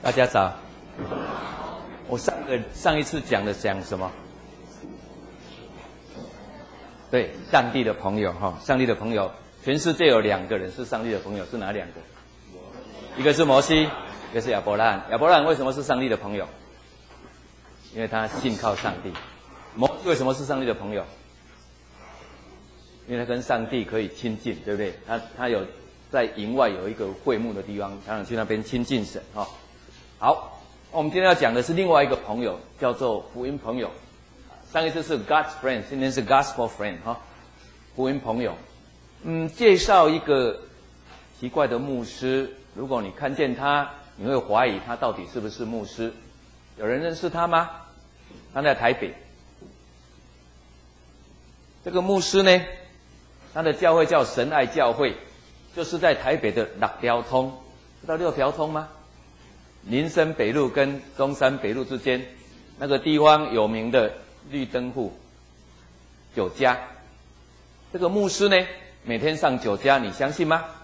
大家早。我上一次讲什么？对，上帝的朋友哈，上帝的朋友，全世界有2个人是上帝的朋友，是哪2个？一个是摩西，一个是亚伯拉罕。亚伯拉罕为什么是上帝的朋友？因为他信靠上帝。摩西为什么是上帝的朋友？因为他跟上帝可以亲近，对不对？他有在营外有一个会幕的地方，他想去那边亲近神哈。好，我们今天要讲的是另外一个朋友，叫做福音朋友。上一次是 God's friend， 今天是 Gospel friend 哈，福音朋友。介绍一个奇怪的牧师，如果你看见他，你会怀疑他到底是不是牧师。有人认识他吗？他在台北。这个牧师呢，他的教会叫神爱教会，就是在台北的6条通，知道6条通吗？林森北路跟中山北路之间，那个地方有名的绿灯户酒家。这个牧师呢，每天上酒家，你相信吗？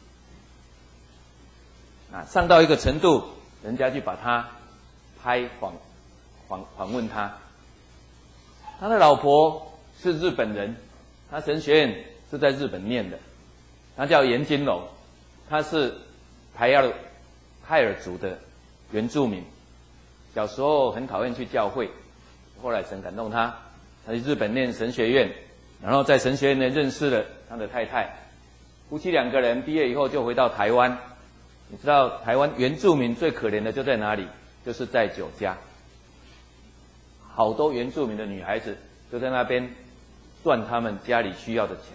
上到一个程度，人家就把他拍访问他。他的老婆是日本人，他神学院是在日本念的，他叫严金龙，他是泰尔族的原住民，小时候很讨厌去教会，后来神感动他，他去日本念神学院，然后在神学院呢认识了他的太太，夫妻2个人毕业以后就回到台湾。你知道台湾原住民最可怜的就在哪里？就是在酒家，好多原住民的女孩子就在那边赚他们家里需要的钱。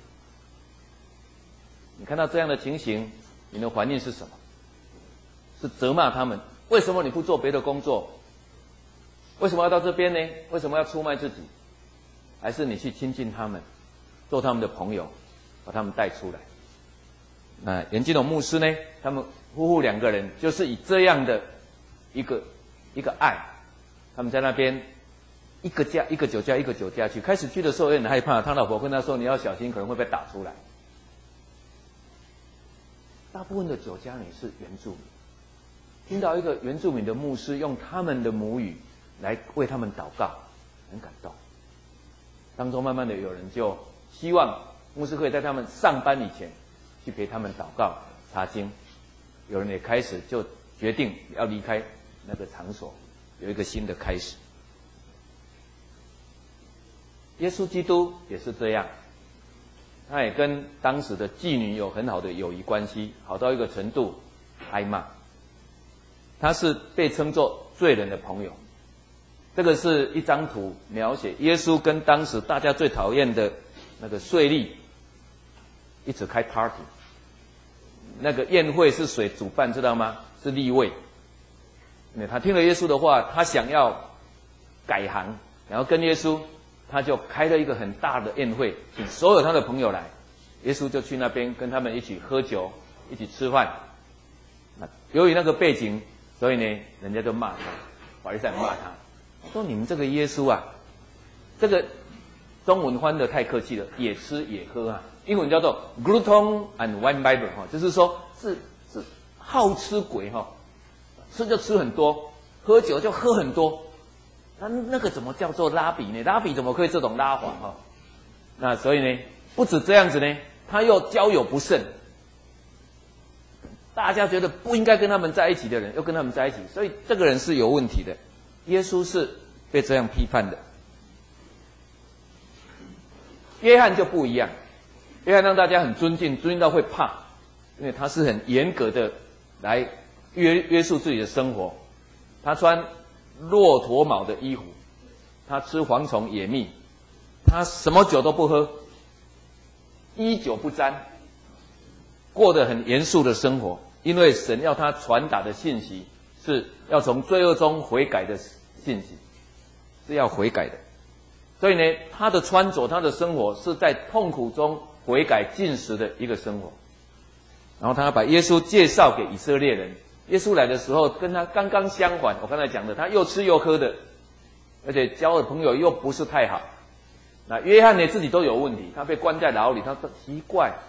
你看到这样的情形，你的反应是什么？是责骂他们，为什么你不做别的工作？为什么要到这边呢？为什么要出卖自己？还是你去亲近他们，做他们的朋友，把他们带出来？那严金龙牧师呢，他们夫妇2个人就是以这样的一个爱，他们在那边一个酒家去。开始去的时候有点害怕，他老婆跟他说：“你要小心，可能会被打出来。”大部分的酒家里是原住民，听到一个原住民的牧师用他们的母语来为他们祷告，很感动。当中慢慢的有人就希望牧师可以在他们上班以前去陪他们祷告查经，有人也开始就决定要离开那个场所，有一个新的开始。耶稣基督也是这样，他也跟当时的妓女有很好的友谊关系，好到一个程度挨骂。他是被称作罪人的朋友。这个是一张图，描写耶稣跟当时大家最讨厌的那个税吏一起开 party。那个宴会是谁主办知道吗？是利未。他听了耶稣的话，他想要改行，然后跟耶稣，他就开了一个很大的宴会，请所有他的朋友来。耶稣就去那边跟他们一起喝酒，一起吃饭。由于那个背景，所以呢，人家就骂他，法利赛人骂他，说你们这个耶稣啊，这个中文翻得太客气了，也吃也喝啊。英文叫做 glutton and wine bibber 哈，就是说是好吃鬼哈，吃就吃很多，喝酒就喝很多。那个怎么叫做拉比呢？拉比怎么可以这种拉法哈？那所以呢，不止这样子呢，他又交友不慎，大家觉得不应该跟他们在一起的人，又跟他们在一起，所以这个人是有问题的。耶稣是被这样批判的。约翰就不一样。约翰让大家很尊敬到会怕，因为他是很严格的来约束自己的生活。他穿骆驼毛的衣服，他吃蝗虫野蜜，他什么酒都不喝，衣酒不沾，过得很严肃的生活。因为神要他传达的信息是要从罪恶中悔改的信息，是要悔改的。所以呢，他的穿着，他的生活是在痛苦中悔改进食的一个生活。然后他把耶稣介绍给以色列人。耶稣来的时候跟他刚刚相反，我刚才讲的，他又吃又喝的，而且交的朋友又不是太好。那约翰呢自己都有问题，他被关在牢里，他说奇怪，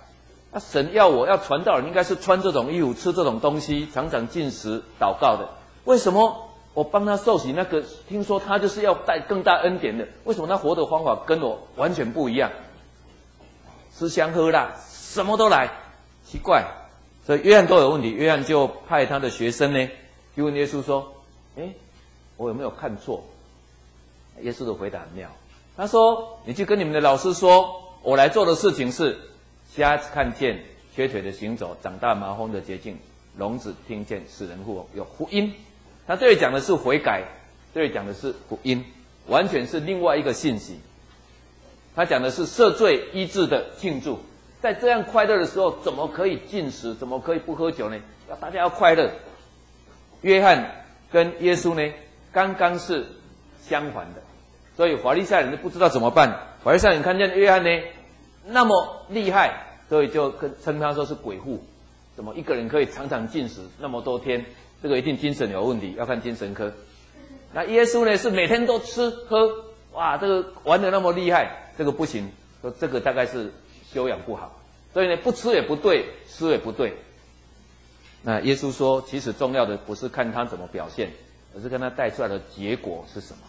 那神要我要传道人，应该是穿这种衣服、吃这种东西、常常禁食、祷告的。为什么我帮他受洗？那个听说他就是要带更大恩典的，为什么他活的方法跟我完全不一样？吃香喝辣，什么都来，奇怪。所以约翰都有问题，约翰就派他的学生呢，去问耶稣说：“我有没有看错？”耶稣的回答很妙，他说：“你去跟你们的老师说，我来做的事情是瞎子看见，瘸腿的行走，长大麻风的洁净，聋子听见，使人复活，有福音。”他这里讲的是悔改，这里讲的是福音，完全是另外一个信息。他讲的是赦罪医治的庆祝。在这样快乐的时候，怎么可以禁食？怎么可以不喝酒呢？大家要快乐。约翰跟耶稣呢，刚刚是相反的，所以法利赛人就不知道怎么办。法利赛人看见约翰呢那么厉害，所以就称他说是鬼父。怎么一个人可以常常禁食那么多天？这个一定精神有问题，要看精神科。那耶稣呢是每天都吃喝，哇，这个玩得那么厉害，这个不行，说这个大概是修养不好，所以呢，不吃也不对，吃也不对。那耶稣说，其实重要的不是看他怎么表现，而是看他带出来的结果是什么。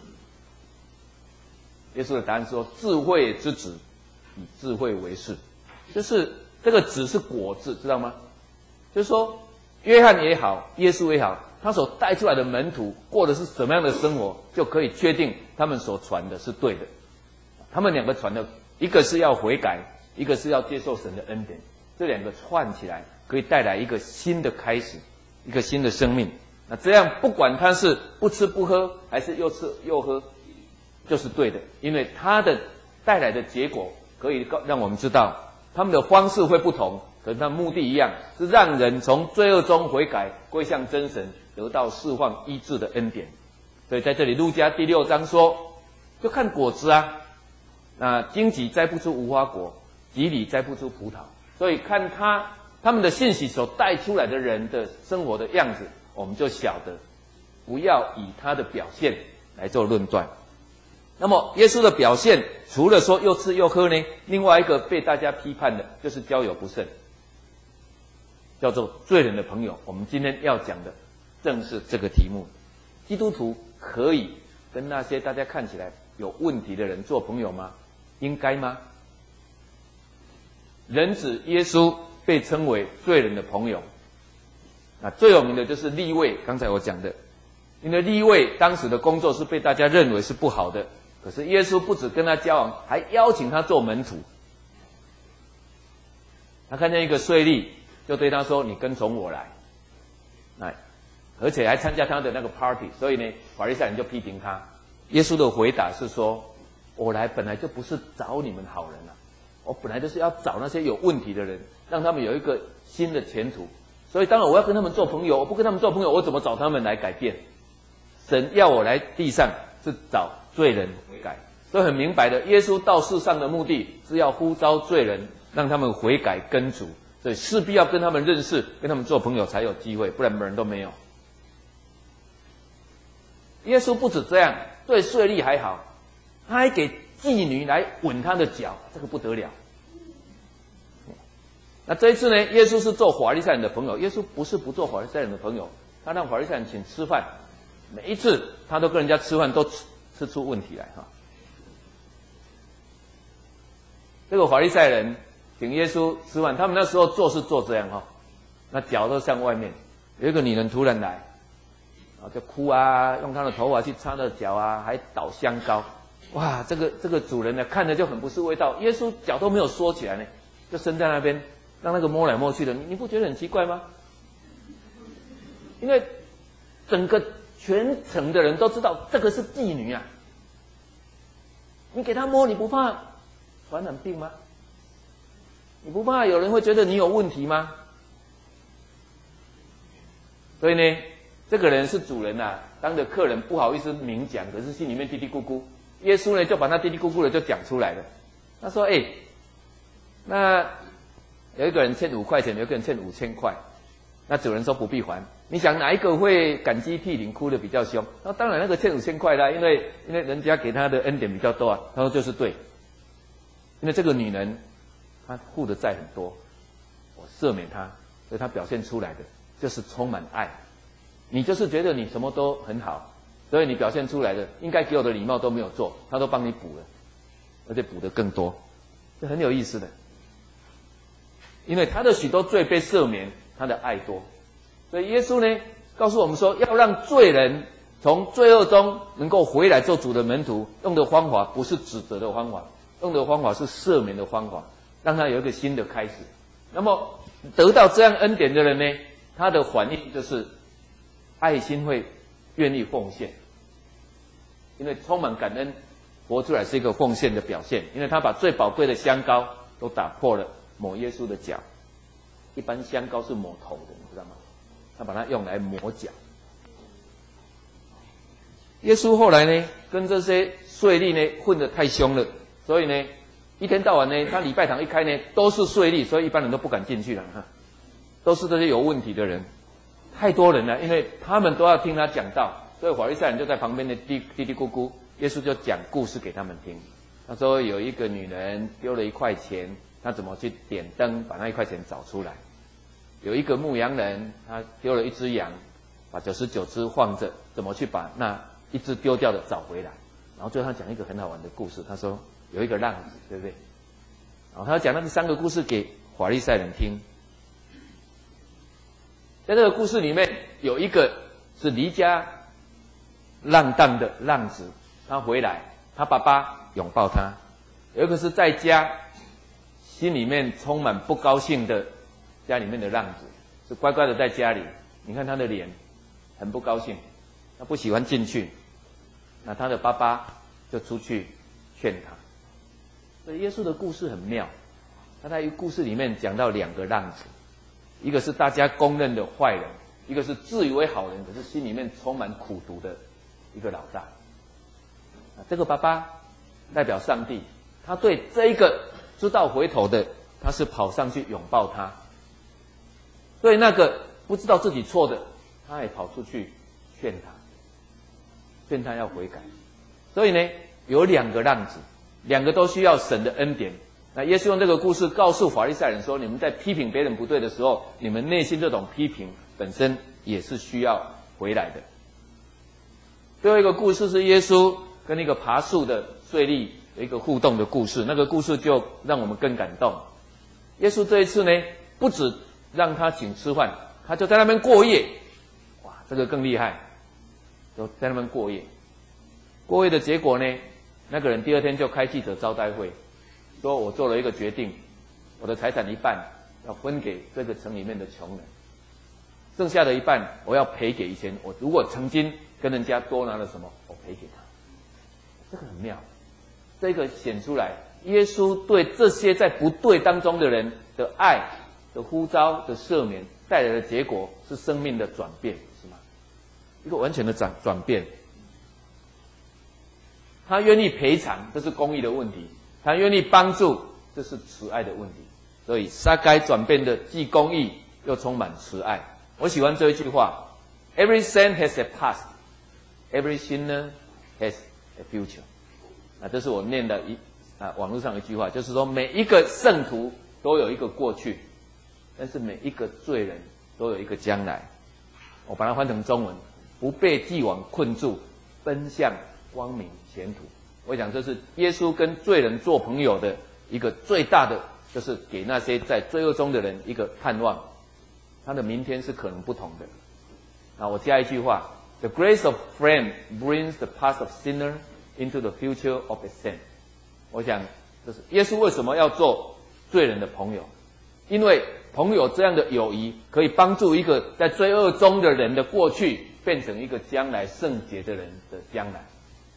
耶稣的答案说：“智慧之子，以智慧为事。”就是这个“子”是果字，知道吗？就是说，约翰也好，耶稣也好，他所带出来的门徒过的是什么样的生活，就可以确定他们所传的是对的。他们两个传的，一个是要悔改，一个是要接受神的恩典，这两个串起来，可以带来一个新的开始，一个新的生命。那这样，不管他是不吃不喝，还是又吃又喝，就是对的，因为他的带来的结果，可以让我们知道，他们的方式会不同，可是他目的一样，是让人从罪恶中悔改，归向真神，得到释放医治的恩典。所以在这里，路加第6章说，就看果子啊。那荆棘摘不出无花果，蒺藜摘不出葡萄，所以看他们的信息所带出来的人的生活的样子，我们就晓得，不要以他的表现来做论断。那么耶稣的表现，除了说又吃又喝呢，另外一个被大家批判的就是交友不慎，叫做罪人的朋友。我们今天要讲的正是这个题目。基督徒可以跟那些大家看起来有问题的人做朋友吗？应该吗？人子耶稣被称为罪人的朋友。那最有名的就是利未，刚才我讲的，因为利未当时的工作是被大家认为是不好的，可是耶稣不只跟他交往，还邀请他做门徒。他看见一个税吏，就对他说：“你跟从我来。”而且还参加他的那个 party， 所以呢，法利赛人就批评他。耶稣的回答是说：“我来本来就不是找你们好人啊，我本来就是要找那些有问题的人，让他们有一个新的前途。所以当然我要跟他们做朋友，我不跟他们做朋友，我怎么找他们来改变？神要我来地上是找罪人悔改，所以很明白的，耶稣到世上的目的是要呼召罪人，让他们悔改跟主，所以势必要跟他们认识，跟他们做朋友才有机会，不然人都没有。耶稣不止这样，对税吏还好，他还给妓女来吻他的脚，这个不得了。那这一次呢，耶稣是做法利赛人的朋友。耶稣不是不做法利赛人的朋友，他让法利赛人请吃饭，每一次他都跟人家吃饭都吃出问题来哈。这个法利赛人请耶稣吃饭，他们那时候做是做这样哈，那脚都向外面。有一个女人突然来，就哭啊，用她的头发去擦她的脚啊，还倒香膏。哇，这个主人呢，看着就很不是味道。耶稣脚都没有缩起来呢，就伸在那边，让那个摸来摸去的，你不觉得很奇怪吗？因为整个全城的人都知道这个是妓女啊，你给她摸，你不怕传染病吗？你不怕有人会觉得你有问题吗？所以呢，这个人是主人啊，当着客人不好意思明讲，可是心里面嘀嘀咕咕。耶稣呢，就把他嘀嘀咕咕的就讲出来了。他说：“那有一个人欠5块钱，有一个人欠5000块。那主人说不必还。你想哪一个会感激涕零，哭得比较凶？那当然那个欠5000块啦，因为人家给他的恩典比较多啊。他说就是对，因为这个女人她负的债很多， 赦免他，所以他表现出来的就是充满爱。你就是觉得你什么都很好，所以你表现出来的应该给我的礼貌都没有做，他都帮你补了，而且补得更多，这很有意思的。因为他的许多罪被赦免，他的爱多，所以耶稣呢告诉我们说，要让罪人从罪恶中能够回来做主的门徒，用的方法不是指责的方法，用的方法是赦免的方法，让他有一个新的开始。那么得到这样恩典的人呢，他的反应就是爱心会愿意奉献，因为充满感恩，活出来是一个奉献的表现。因为他把最宝贵的香膏都打破了，抹耶稣的脚。一般香膏是抹头的，你知道吗？他把它用来抹脚。耶稣后来呢，跟这些税吏呢混得太凶了，所以呢，一天到晚呢，他礼拜堂一开呢，都是税吏，所以一般人都不敢进去了哈，都是这些有问题的人，太多人了，因为他们都要听他讲道，所以法利赛人就在旁边的嘀嘀咕咕，耶稣就讲故事给他们听。他说有一个女人丢了1块钱，她怎么去点灯把那1块钱找出来？有一个牧羊人，他丢了1只羊，把99只放着，怎么去把那1只丢掉的找回来？然后最后他讲一个很好玩的故事，他说有一个浪子，对不对？然后他讲那3个故事给法利赛人听。在这个故事里面，有一个是离家浪荡的浪子，他回来，他爸爸拥抱他；有一个是在家心里面充满不高兴的家里面的浪子，是乖乖的在家里，你看他的脸很不高兴，他不喜欢进去，那他的爸爸就出去劝他。所以耶稣的故事很妙，他在故事里面讲到2个浪子，一个是大家公认的坏人，一个是自以为好人，可是心里面充满苦毒的一个老大。这个爸爸代表上帝，他对这一个知道回头的，他是跑上去拥抱他。对那个不知道自己错的，他也跑出去劝他要悔改。所以呢，有2个浪子，2个都需要神的恩典。那耶稣用这个故事告诉法利赛人说，你们在批评别人不对的时候，你们内心这种批评本身也是需要回来的。最后一个故事是耶稣跟一个爬树的税吏有一个互动的故事，那个故事就让我们更感动。耶稣这一次呢，不止让他请吃饭，他就在那边过夜。哇，这个更厉害，就在那边过夜。过夜的结果呢，那个人第2天就开记者招待会，说我做了一个决定，我的财产1半要分给这个城里面的穷人，剩下的1半我要赔给以前我如果曾经跟人家多拿了什么，我赔给他。这个很妙，这个显出来耶稣对这些在不对当中的人的爱的呼召的赦免带来的结果是生命的转变，是吗？一个完全的转变。他愿意赔偿，这是公义的问题；他愿意帮助，这是慈爱的问题。所以撒该转变的既公义又充满慈爱。我喜欢这一句话 ：Every saint has a past, every sinner has a future。这是我念的网络上一句话，就是说每一个圣徒都有一个过去，但是每一个罪人都有一个将来。我把它翻成中文：不被既往困住，奔向光明前途。我想这是耶稣跟罪人做朋友的一个最大的，就是给那些在罪恶中的人一个盼望，他的明天是可能不同的。我加一句话 ：The grace of friend brings the past of sinner into the future of a saint。我想这是耶稣为什么要做罪人的朋友，因为朋友这样的友谊可以帮助一个在罪恶中的人的过去变成一个将来圣洁的人的将来。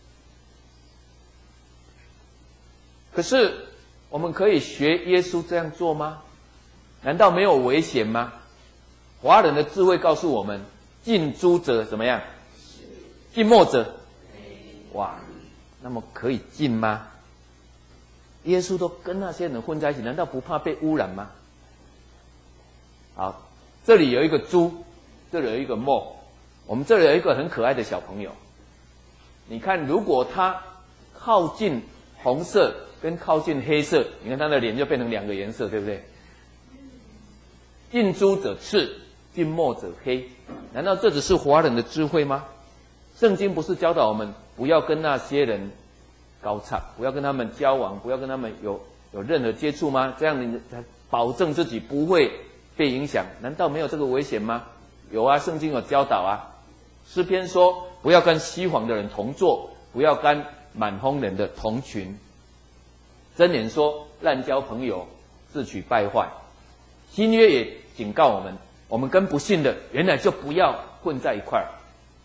可是我们可以学耶稣这样做吗？难道没有危险吗？华人的智慧告诉我们，近朱者怎么样？近墨者，哇，那么可以近吗？耶稣都跟那些人混在一起，难道不怕被污染吗？好，这里有一个朱，这里有一个墨，我们这里有一个很可爱的小朋友。你看，如果他靠近红色跟靠近黑色，你看他的脸就变成2个颜色，对不对？ 近朱者赤，近墨者黑。难道这只是华人的智慧吗？圣经不是教导我们不要跟那些人高差，不要跟他们交往，不要跟他们有任何接触吗？这样你才保证自己不会被影响。难道没有这个危险吗？有啊，圣经有教导啊。诗篇说不要跟虚谎的人同坐，不要跟满哄人的同群。箴言说滥交朋友，自取败坏。新约也警告我们，我们跟不信的原来就不要混在一块儿。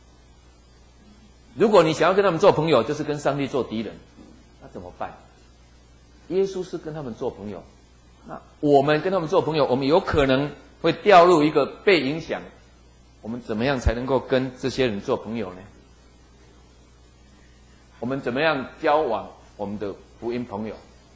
如果你想要跟他们做朋友，就是跟上帝做敌人，那怎么办？耶稣是跟他们做朋友，那我们跟他们做朋友，我们有可能会掉入一个被影响。我们怎么样才能够跟这些人做朋友呢？我们怎么样交往我们的福音朋友？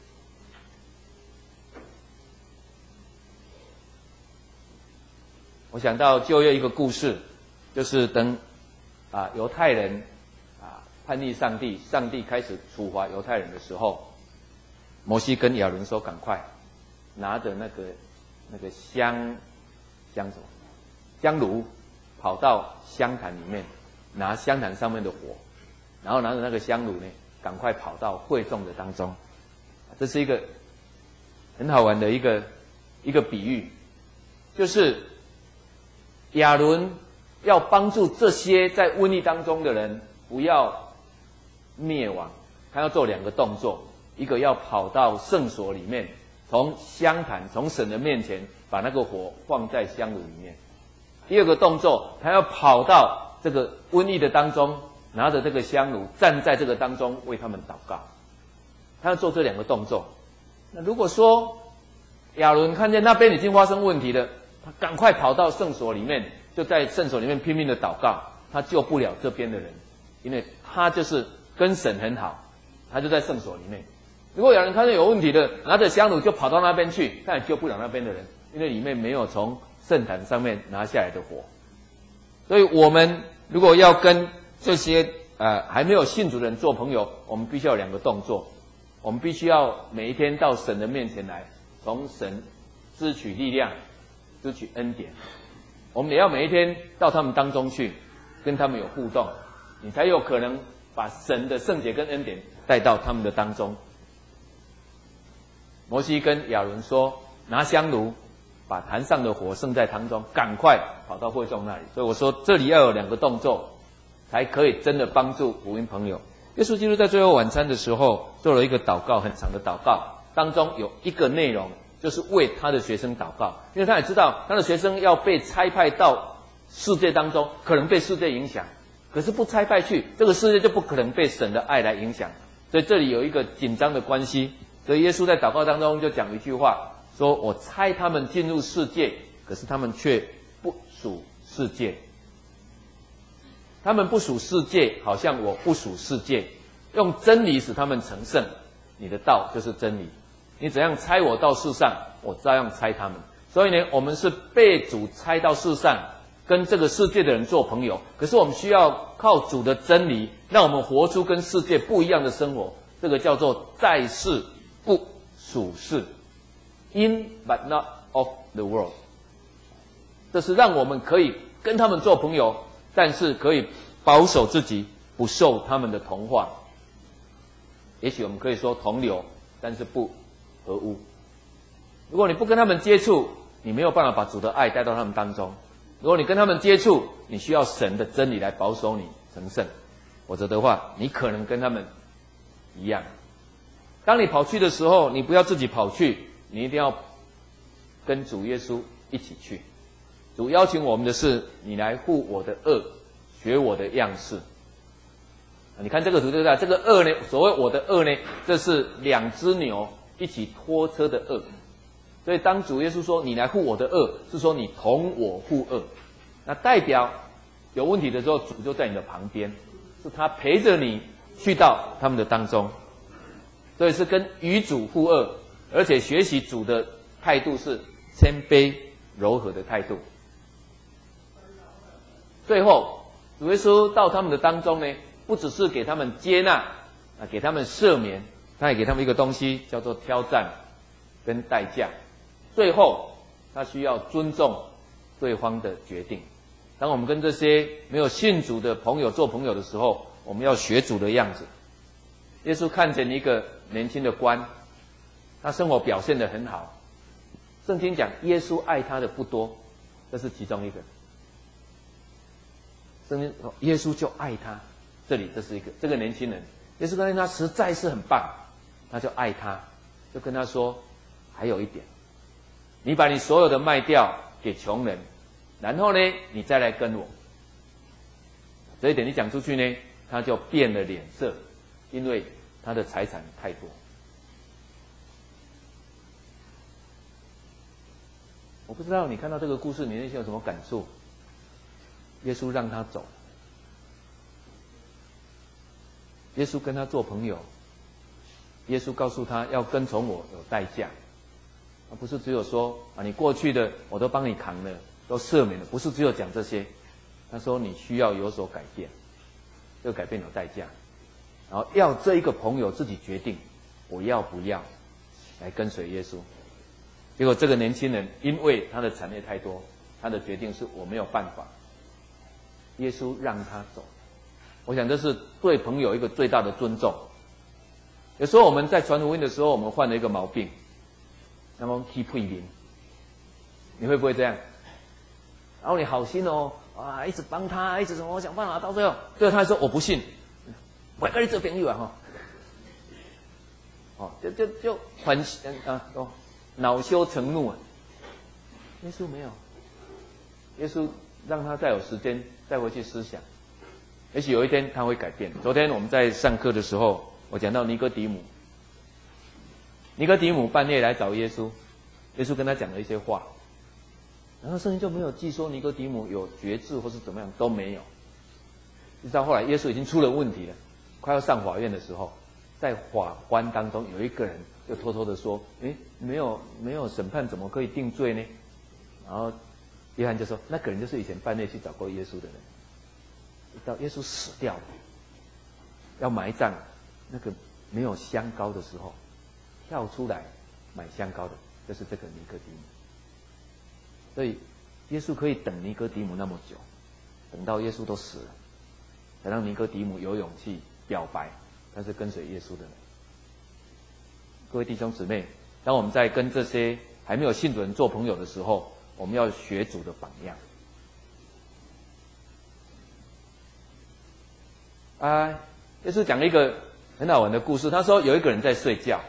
我想到旧约一个故事，就是等犹太人叛逆上帝，上帝开始处罚犹太人的时候，摩西跟亚伦说：“赶快拿着那个香什么香炉，跑到香坛里面，拿香坛上面的火，然后拿着那个香炉呢，赶快跑到会众的当中。”这是一个很好玩的一个比喻，就是亚伦要帮助这些在瘟疫当中的人不要灭亡，他要做2个动作，一个要跑到圣所里面，从香坛从神的面前把那个火放在香炉里面；第2个动作，他要跑到这个瘟疫的当中，拿着这个香炉站在这个当中为他们祷告。他要做这2个动作。那如果说亚伦看见那边已经发生问题了，他赶快跑到圣所里面，就在圣所里面拼命的祷告，他救不了这边的人，因为他就是跟神很好，他就在圣所里面。如果亚伦看见有问题的，拿着香炉就跑到那边去，他也救不了那边的人，因为里面没有从圣坛上面拿下来的火。所以我们如果要跟这些还没有信主的人做朋友，我们必须要有2个动作。我们必须要每一天到神的面前来，从神支取力量，支取恩典。我们也要每一天到他们当中去，跟他们有互动，你才有可能把神的圣洁跟恩典带到他们的当中。摩西跟亚伦说：“拿香炉，把坛上的火盛在汤中，赶快跑到会众那里。”所以我说，这里要有2个动作，才可以真的帮助福音朋友。耶稣基督在最后晚餐的时候做了一个祷告，很长的祷告，当中有一个内容就是为他的学生祷告，因为他也知道他的学生要被差派到世界当中，可能被世界影响，可是不差派去，这个世界就不可能被神的爱来影响。所以这里有一个紧张的关系。所以耶稣在祷告当中就讲一句话，说：“我差他们进入世界，可是他们却不属世界。他们不属世界，好像我不属世界。用真理使他们成圣，你的道就是真理。你怎样差我到世上，我照样差他们。”所以呢，我们是被主差到世上，跟这个世界的人做朋友。可是我们需要靠主的真理，让我们活出跟世界不一样的生活。这个叫做在世不属世 ，in but not of the world。这是让我们可以跟他们做朋友，但是可以保守自己不受他们的同化。也许我们可以说同流，但是不合污。如果你不跟他们接触，你没有办法把主的爱带到他们当中。如果你跟他们接触，你需要神的真理来保守你成圣，否则的话，你可能跟他们一样。当你跑去的时候，你不要自己跑去，你一定要跟主耶稣一起去。主邀请我们的是，你来护我的恶，学我的样式。你看这个图对不对？这个恶呢，所谓我的恶呢，这是2只牛一起拖车的恶。所以当主耶稣说你来护我的恶，是说你同我护恶。那代表有问题的时候，主就在你的旁边，是他陪着你去到他们的当中。所以是跟与主护恶，而且学习主的态度是谦卑柔和的态度。最后主耶稣到他们的当中呢，不只是给他们接纳给他们赦免，他也给他们一个东西叫做挑战跟代价。最后他需要尊重对方的决定。当我们跟这些没有信主的朋友做朋友的时候，我们要学主的样子。耶稣看见一个年轻的官，他生活表现得很好。圣经讲耶稣爱他的不多，这是其中一个。圣经说耶稣就爱他，这里这是一个这个年轻人，耶稣看见他实在是很棒，他就爱他，就跟他说还有一点，你把你所有的卖掉给穷人，然后呢你再来跟我。这一点你讲出去呢，他就变了脸色，因为他的财产太多。我不知道你看到这个故事，你内心有什么感受？耶稣让他走，耶稣跟他做朋友，耶稣告诉他要跟从我有代价，而不是只有说啊，你过去的我都帮你扛了，都赦免了，不是只有讲这些。他说你需要有所改变，这个改变有代价，然后要这一个朋友自己决定我要不要来跟随耶稣。结果这个年轻人因为他的产业太多，他的决定是我没有办法，耶稣让他走。我想这是对朋友一个最大的尊重。有时候我们在传福音的时候，我们犯了一个毛病，那么去配面，你会不会这样？然后你好心哦，啊，一直帮他，一直什么，我想办法，到最后他还说我不信，我跟你做朋友啊，就很恼羞成怒啊！耶稣没有，耶稣让他再有时间再回去思想，也许有一天他会改变。昨天我们在上课的时候，我讲到尼哥底母，尼哥底母半夜来找耶稣，耶稣跟他讲了一些话，然后圣经就没有记说尼哥底母有决志或是怎么样，都没有。直到后来耶稣已经出了问题了，快要上法院的时候，在法官当中有一个人就偷偷的说：“没有审判，怎么可以定罪呢？”然后约翰就说：“那个人就是以前半夜去找过耶稣的人，到耶稣死掉了，要埋葬那个没有香膏的时候，跳出来买香膏的，就是这个尼哥底母。所以耶稣可以等尼哥底母那么久，等到耶稣都死了，才让尼哥底母有勇气表白他是跟随耶稣的人。”各位弟兄姊妹，当我们在跟这些还没有信主人做朋友的时候，我们要学主的榜样。耶稣讲了一个很好玩的故事，他说有一个人在睡觉，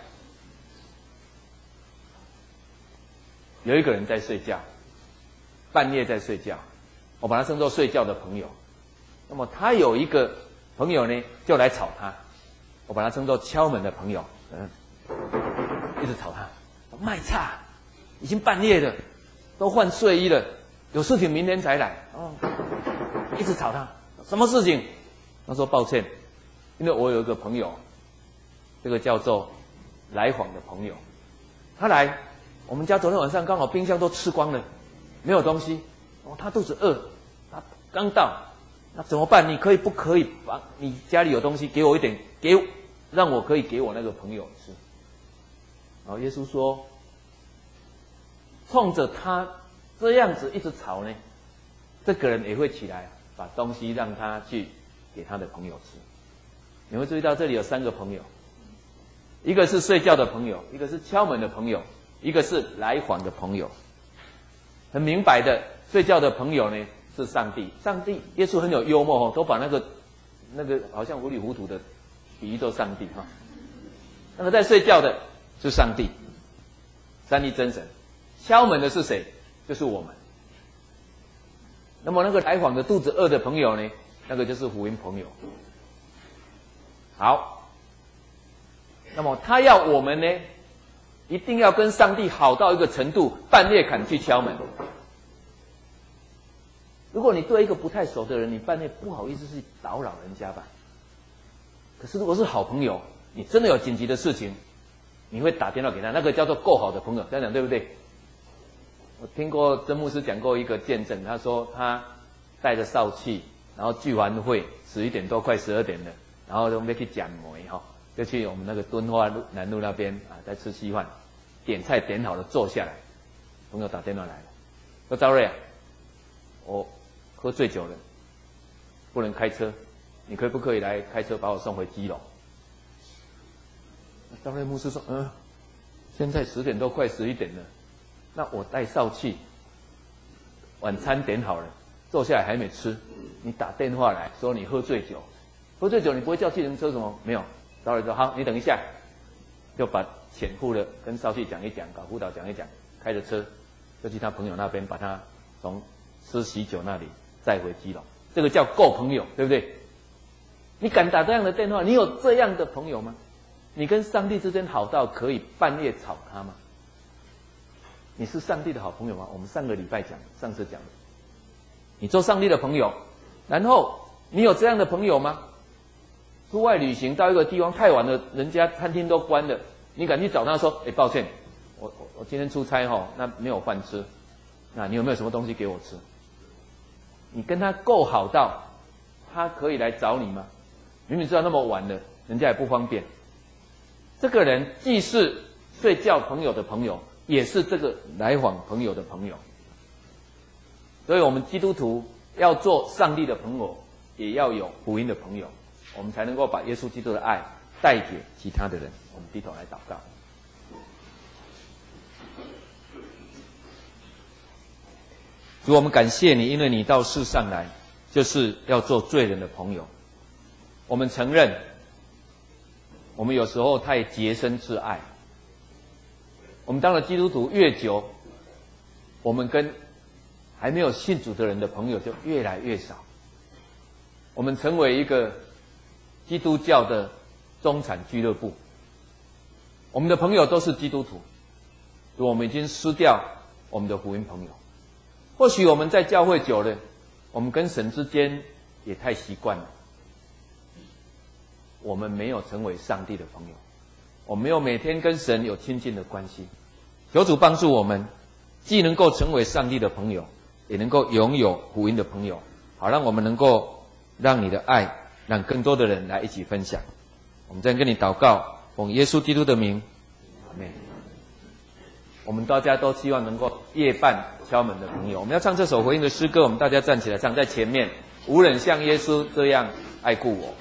有一个人在睡觉，半夜在睡觉，我把他称作睡觉的朋友。那么他有一个朋友呢，就来吵他，我把他称作敲门的朋友。一直吵他，卖差，已经半夜了，都换睡衣了，有事情明天才来。一直吵他，什么事情？他说抱歉，因为我有一个朋友，这个叫做来访的朋友，他来我们家昨天晚上刚好冰箱都吃光了，没有东西。他肚子饿，他刚到，那怎么办？你可以不可以把你家里有东西给我一点，让我可以给我那个朋友吃。然后耶稣说，冲着他这样子一直吵呢，这个人也会起来把东西让他去给他的朋友吃。你会注意到这里有3个朋友，一个是睡觉的朋友，一个是敲门的朋友，一个是来访的朋友。很明白的，睡觉的朋友呢是上帝。上帝，耶稣很有幽默都把那个好像糊里糊涂的比喻做上帝哈。那么在睡觉的是上帝，三一真神。敲门的是谁？就是我们。那么那个来访的肚子饿的朋友呢？那个就是福音朋友。好，那么他要我们呢，一定要跟上帝好到一个程度，半夜赶去敲门。如果你对一个不太熟的人，你半夜不好意思去打扰人家吧。可是如果是好朋友，你真的有紧急的事情，你会打电话给他，那个叫做够好的朋友，这样讲对不对？我听过曾牧师讲过一个见证，他说他带着少气，然后聚完会11点多快12点了，然后我们要去讲梅就去我们那个敦化南路那边在吃稀饭，点菜点好了坐下来， 朋友打电话来了，说赵瑞啊，我喝醉酒了，不能开车，你可不可以来开车把我送回基隆？赵瑞牧师说，现在10点多快11点了，那我带少气，晚餐点好了，坐下来还没吃，你打电话来说你喝醉酒，喝醉酒你不会叫计程车什么？没有。赵瑞说好，你等一下，就把潜伏的跟少气讲一讲，搞辅导讲一讲，开着车就去他朋友那边把他从吃喜酒那里载回基隆。这个叫够朋友，对不对？你敢打这样的电话？你有这样的朋友吗？你跟上帝之间好到可以半夜吵他吗？你是上帝的好朋友吗？我们上次讲的，你做上帝的朋友，然后你有这样的朋友吗？出外旅行到一个地方太晚了，人家餐厅都关了，你敢去找他说，抱歉，我今天出差那没有饭吃，那你有没有什么东西给我吃？你跟他够好到他可以来找你吗？明明知道那么晚了，人家也不方便。这个人既是睡觉朋友的朋友，也是这个来访朋友的朋友。所以我们基督徒要做上帝的朋友，也要有福音的朋友，我们才能够把耶稣基督的爱带给其他的人。我们低头来祷告。主，我们感谢你，因为你到世上来就是要做罪人的朋友。我们承认我们有时候太洁身自爱，我们当了基督徒越久，我们跟还没有信主的人的朋友就越来越少。我们成为一个基督教的中产俱乐部，我们的朋友都是基督徒，我们已经失掉我们的福音朋友。或许我们在教会久了，我们跟神之间也太习惯了，我们没有成为上帝的朋友，我们没有每天跟神有亲近的关系。求主帮助我们，既能够成为上帝的朋友，也能够拥有福音的朋友，好让我们能够让你的爱，让更多的人来一起分享。我们再跟你祷告，奉耶稣基督的名，阿们。我们大家都希望能够夜半敲门的朋友，我们要唱这首回应的诗歌，我们大家站起来唱，在前面，无人像耶稣这样爱顾我。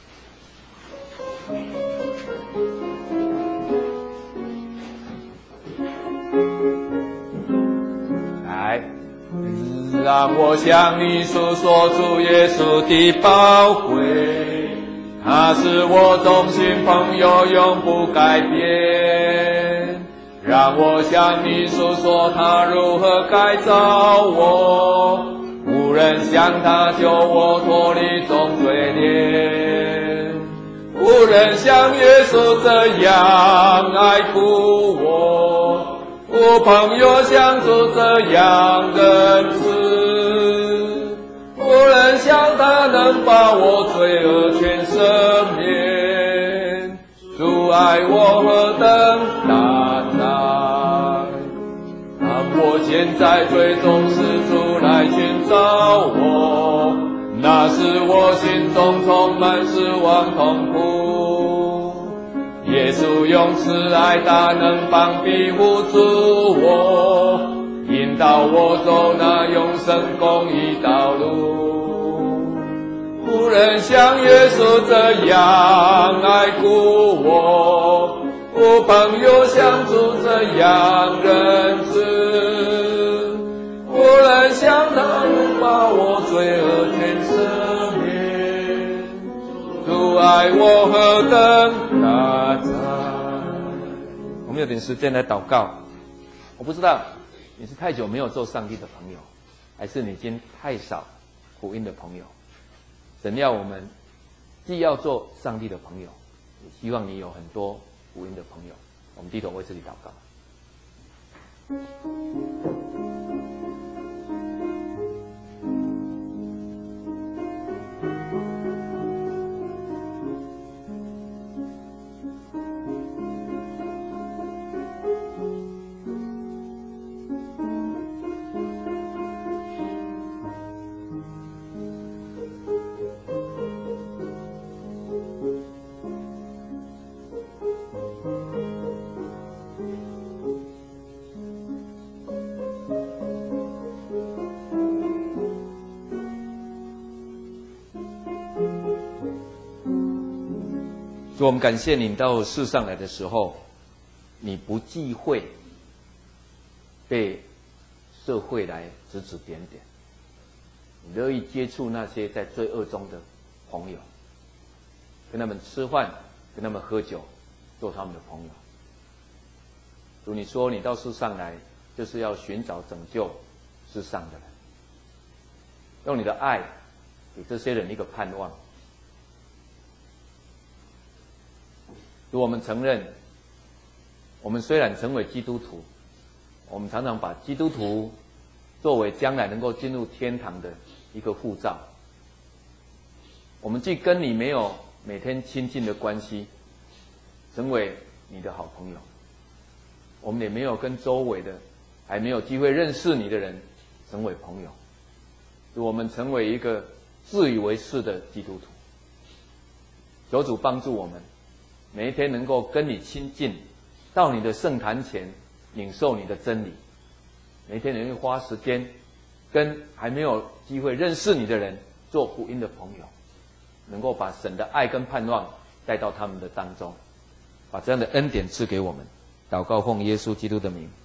来，让我向你诉说主耶稣的宝贵，他是我忠心朋友，永不改变。让我向你诉说他如何改造我，无人像他救我脱离众罪孽，无人像耶稣这样爱顾我，无朋友像主这样仁慈，无人像他能把我罪恶全赦免，主爱我何等大哉！当我陷在罪中时，主来寻找我，那时我心中充满失望痛苦。耶稣用慈爱大能膀庇护住我，引导我走那永生公义道路。无人像耶稣这样爱顾我，无朋友像主这样仁慈，无人像他能把我罪恶全赦免，主爱我何等大哉！我们有点时间来祷告。我不知道你是太久没有做上帝的朋友，还是你已经太少福音的朋友。神要我们既要做上帝的朋友，也希望你有很多福音的朋友。我们低头为自己祷告。 主，我们感谢你到世上来的时候，你不忌讳被社会来指指点点，你乐意接触那些在罪恶中的朋友，跟他们吃饭，跟他们喝酒，做他们的朋友。主，你说你到世上来，就是要寻找拯救世上的人，用你的爱给这些人一个盼望。主，我们承认，我们虽然成为基督徒，我们常常把基督徒作为将来能够进入天堂的一个护照。我们既跟你没有每天亲近的关系，成为你的好朋友，我们也没有跟周围的还没有机会认识你的人成为朋友，我们成为一个自以为是的基督徒。求主帮助我们，每一天能够跟你亲近，到你的圣坛前领受你的真理，每一天能够花时间跟还没有机会认识你的人做福音的朋友，能够把神的爱跟盼望带到他们的当中，把这样的恩典赐给我们。祷告奉耶稣基督的名。